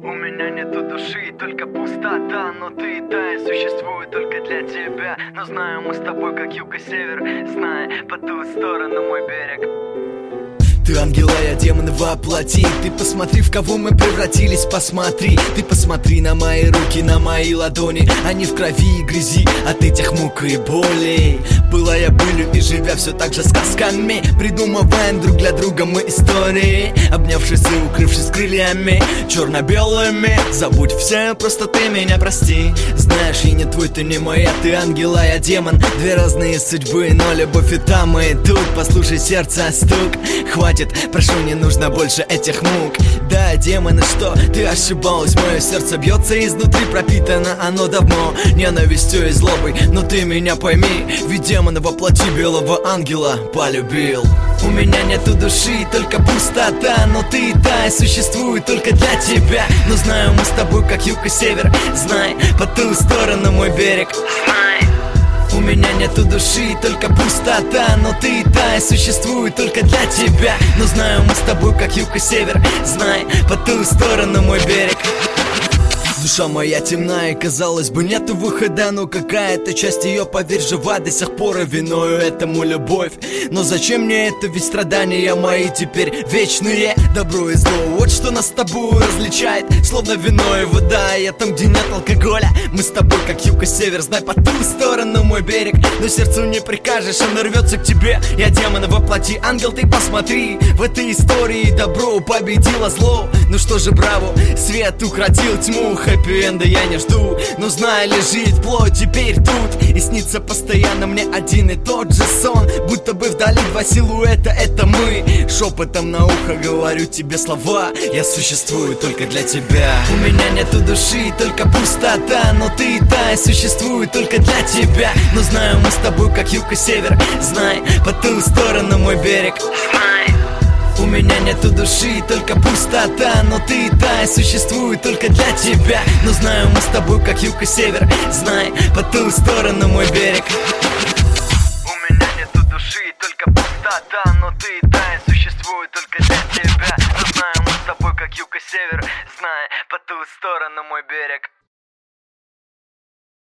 У меня нету души, только пустота. Но ты и та, и существует только для тебя. Но знаю, мы с тобой как юг и север. Знай, по ту сторону мой берег. Ты ангел, а я демон воплоти. Ты посмотри, в кого мы превратились, посмотри. Ты посмотри на мои руки, на мои ладони. Они в крови и грязи от этих мук и болей. Была я былью и живя все так же сказками, придумываем друг для друга мы истории, обнявшись и укрывшись крыльями черно-белыми. Забудь все, просто ты меня прости. Знаешь, я не твой, ты не моя. Ты ангел, а я демон. Две разные судьбы, но любовь и там, и тут. Послушай сердце стук. Хватит, прошу, не нужно больше этих мук. Да, демоны, что? Ты ошибалась. Мое сердце бьется изнутри, пропитано оно давно ненавистью и злобой. Но ты меня пойми, ведь демона воплоти белого ангела полюбил. У меня нету души, только пустота. Но ты и та, и существует только для тебя. Но знаю, мы с тобой как юг и север. Знай, по ту сторону мой берег. Знай. У меня нету души, только пустота. Но ты и та, и существует только для тебя. Но знаю, мы с тобой как юг и север. Знай, по ту сторону мой берег. Душа моя темна и, казалось бы, нету выхода. Но какая-то часть ее, поверь, жива до сих пор. И виною этому любовь. Но зачем мне это, ведь страдания мои теперь вечные. Добро и зло, вот что нас с тобой различает. Словно вино и вода, я там, где нет алкоголя. Мы с тобой как юг и север. Знай, по ту сторону мой берег. Но сердцу не прикажешь, оно рвется к тебе. Я демон воплоти, ангел, ты посмотри. В этой истории добро победило зло. Ну что же, браво, свет укротил тьму. Хэппи-энда я не жду, но знаю, лежит плоть теперь тут. И снится постоянно мне один и тот же сон. Будто бы вдали два силуэта, это мы. Шепотом на ухо говорю тебе слова. Я существую только для тебя. У меня нету души, только пустота. Но ты и та, и существует только для тебя. Но знаю, мы с тобой как юг и север. Знай, по ту сторону мой берег. Знай. У меня нету души, только пустота. Но ты и та, и существует только для тебя. Но знаю, мы с тобой как юг и север. Знай, по ту сторону мой берег. У меня нету души, только пустота. Но ты и та, и существует только для тебя. Но знаю, мы с тобой как юг и север. Знай, по ту сторону мой берег.